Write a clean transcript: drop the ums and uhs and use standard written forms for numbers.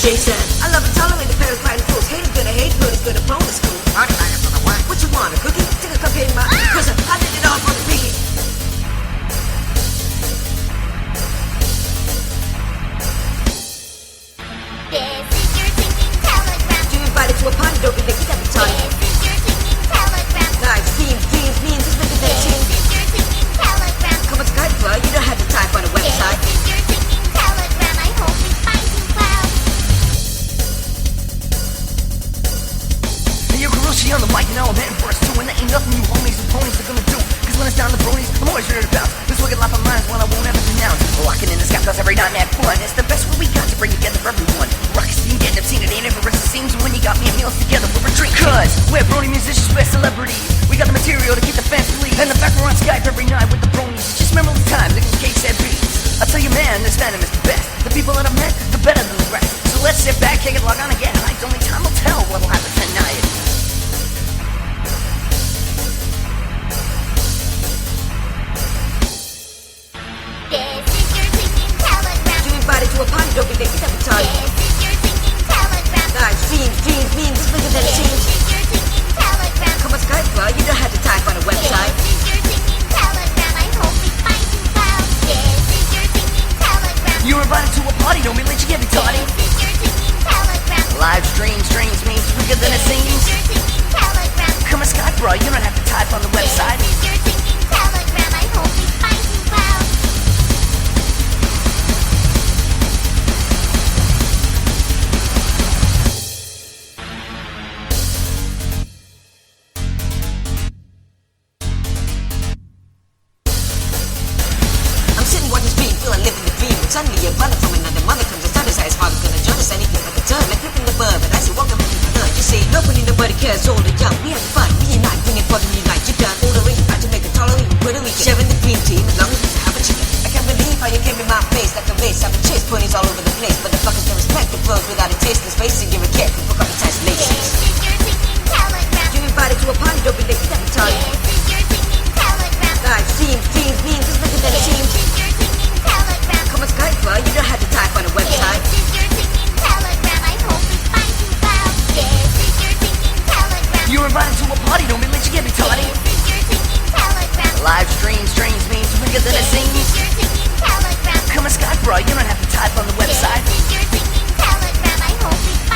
Jason. I love and tolerate the parents, pride, and fools. Hate is gonna hate, good is gonna phone to school. Party liner for the what? What you want, a cookie? Take a cupcake in my prison. I did it all for the piggy. This is your singing telegram. You invited to a party, don't be thinking every time. This is your singing telegram. Live streams, dreams, means, just making that This change. is your singing telegram. Come on, Skype, bro, you don't have to type on a website. This is your singing telegram. I hope it finds you well. Hey, yo, Karoshi on the mic, and now I'm heading for us too. And there ain't nothing you homies and ponies are gonna do. Cause when it's down to bronies, I'm always ready to bounce. This wicked life of mine is one I won't ever denounce. Locking in the sky, cause every night had fun. It's the best way we got to bring together everyone. Rockets, you can get them seen, it ain't ever as it seems. When you got me and meals together, we're a dream. Cause we're brony musicians, we're celebrities. We got the material to keep the fans pleased. And the fact we're on Skype every night with the bronies, it's just memorable times, like Kate said beats. I tell you, man, this fandom is the best. The people that I've met, the better than the rest. So let's sit back, kick it, log on again. And only time will tell what'll happen tonight. This is your singing telegram. You invited to a party, don't be thinking every time. This is your singing telegram. Live streams, dreams, means, just making that This change. is your singing telegram. Come on, Skype, bro, you don't have to type on a website. This is your singing telegram. I hope it finds you well. This is your singing telegram. You're invited to a party, don't be late, you can't be tardy. This is your singing telegram. Live streams, means bigger than it This is seems. your singing telegram. Come on, Skype, bro, you don't have to type on the website. This is your singing telegram. I hope it finds you well. I'm sitting watching stream, feel like living the dream. But suddenly your brother from another mother comes and stutters as father's gonna join us. Anything like a turn, like flipping the bird. But I say, welcome to the hood. You say, nobody, nobody cares, old or young. We have fun, we unite, bring it for the unite. You done all the way, about to make a tolerate, Puerto Rican. Sharing the dream team, as long as we have a chicken. I can't believe how you came in my face like a vase. I've been chased ponies all over the place. But the fuckers don't respect the pros without a taste. This face and give a cat for fuck up the translations. This is your singing telegram. You invited to a party, don't be late every time. This is your singing telegram. Live streams, dreams, means, just making that This change. is your singing telegram. Come on, Skype, bro, you don't have to type on a website. This is your singing telegram. I hope it finds you well. This is your singing telegram. You're invited to a party, don't be late, you can't be tardy. This is your singing telegram. Live streams, means bigger than it This is seems. your singing telegram. Come on, Skype, bro, you don't have to type on the website. This is your singing telegram. I hope it